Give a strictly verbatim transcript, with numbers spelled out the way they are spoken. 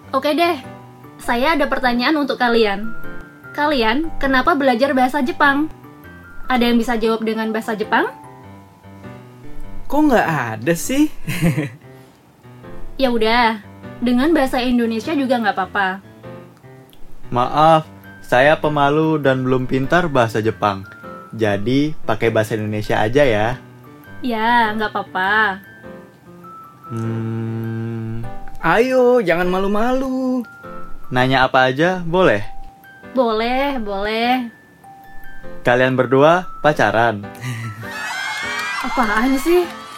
Oke deh, saya ada pertanyaan untuk kalian. Kalian kenapa belajar bahasa Jepang? Ada yang bisa jawab dengan bahasa Jepang? Kok nggak ada sih? Ya udah, dengan bahasa Indonesia juga nggak apa-apa. Maaf, saya pemalu dan belum pintar bahasa Jepang. Jadi, pakai bahasa Indonesia aja ya. Ya, nggak apa-apa. Hmm, Ayo, jangan malu-malu. nanya apa aja boleh? Boleh, boleh. Kalian berdua pacaran? Apaan sih?